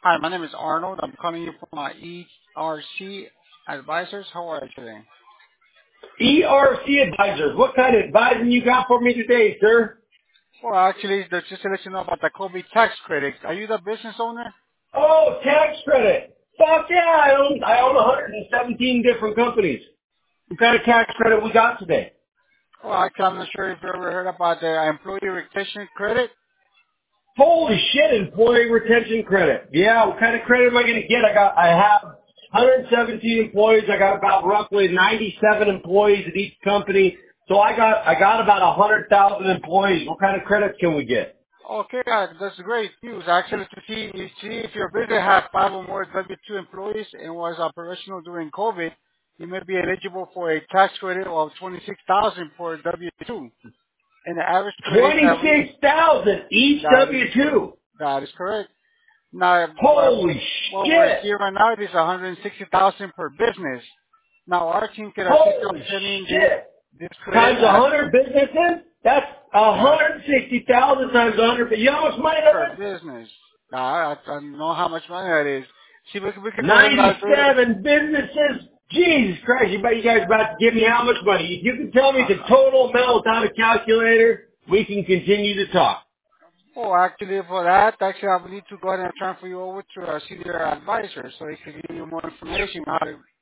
Hi, my name is Arnold. I'm calling you from my ERC Advisors. How are you today? ERC Advisors. What kind of advising you got for me today, sir? Well, actually, just to let you know about the COVID tax credit. Are you the business owner? Oh, tax credit. Fuck yeah, I own 117 different companies. What kind of tax credit we got today? Well, actually, I'm not sure if you ever heard about the employee retention credit. Holy shit, employee retention credit. Yeah, what kind of credit am I going to get? I have 117 employees. I got about roughly 97 employees at each company. So I got about 100,000 employees. What kind of credits can we get? Okay, that's great news. Actually, to see if your business has five or more W-2 employees and was operational during COVID, you may be eligible for a tax credit of 26,000 for W-2. And the average credit 26,000 each that is W-2. that is correct. Now, Holy what we're shit. seeing right now is 160,000 per business. Now, our team can assist you Holy in sending shit. this credit Times at 100 businesses? That's that 160,000 times 100. You know how much money per that is? business. Now, I don't know how much money that is. See, we can go ahead and do it 97 businesses? Jesus Christ, you guys about to give me how much money? If you can tell me the total amount without a calculator, we can continue to talk. Oh, actually, for that, actually, I will need to go ahead and transfer you over to our senior advisor so he can give you more information on how to